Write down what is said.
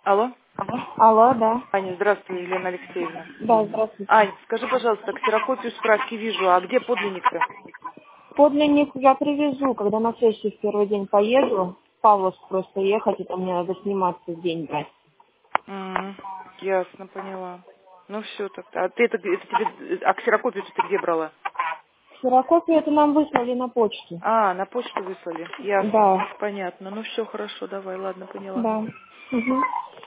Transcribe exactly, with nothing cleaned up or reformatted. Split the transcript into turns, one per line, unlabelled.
Алло?
Алло, да.
Аня, здравствуй, Елена Алексеевна.
Да, здравствуйте.
Ань, скажи, пожалуйста, ксерокопию справки вижу, а где подлинник-то?
Подлинник я привезу, когда на сессию в первый день поеду. В Павловск просто ехать, это мне надо сниматься день брать.
М, ясно, поняла. Ну все тогда. А ты это, это тебе, а ксерокопию ты где брала?
Ксерокопию это нам выслали на почту.
А, на почту выслали. Ясно.
Да,
Понятно. Ну все хорошо, давай, ладно, поняла.
да. Угу.